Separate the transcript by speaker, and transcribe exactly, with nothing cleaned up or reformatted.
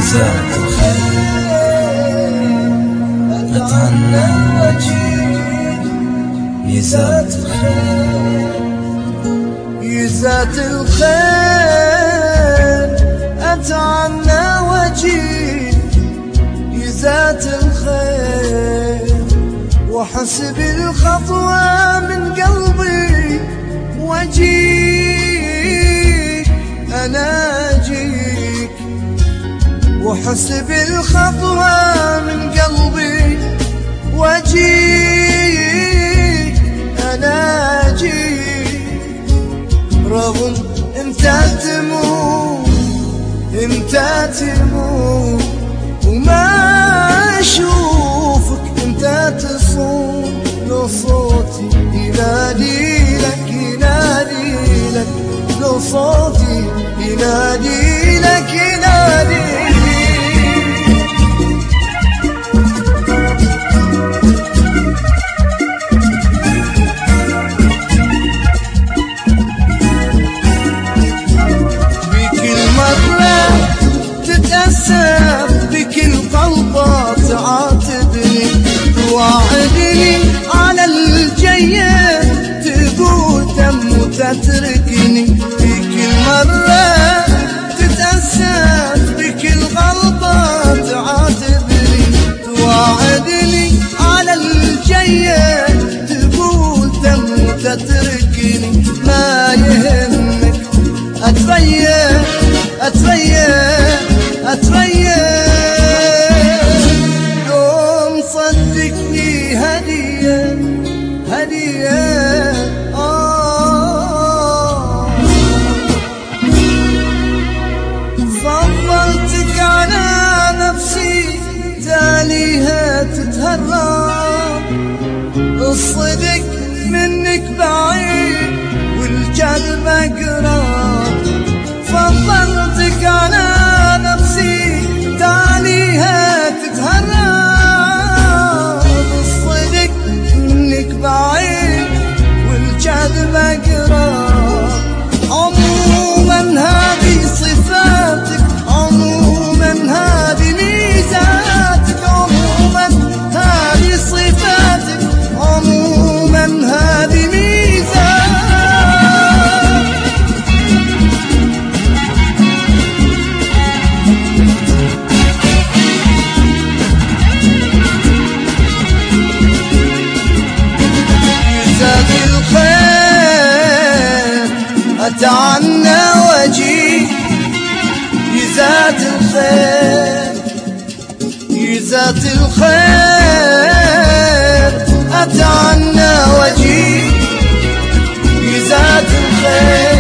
Speaker 1: يزاد الخير أتعنى وجيك يزاد الخير
Speaker 2: يزاد الخير أتعنى وجيك يزاد الخير وحسب الخطوة من قلبي وجيك أنا أجيك وحسب الخطوة من قلبي وجيك أنا أجيك رغم انت تموت انت تموت وما اشوفك انت تصوم لو صوتي ينادي لك ينادي لك لو صوتي ينادي لك ينادي بكل مرة تتأسف بكل قلبة تعاتبني توعدني على الجاية تقول تم وتتركني في كل مرة تتأسف بكل غلطة تعاتبني توعدني على الجاية تقول تم وتتركني ما يهمك أتريا أتريا أتريا يوم صدقني هدية هدية آه فضلتك على نفسي تاليها تتهرب الصدق منك بعيد والجلب أقرب فضلتك على نفسي تاليها تتهرب الصدق منك بعيد والجذب أقرب عموما هذه صفاتك عموما هذه ميزاتك عموما هذه صفاتك عموما هذه أتعنى وجيك يزاد الخير يزاد الخير أتعنى وجيك يزاد الخير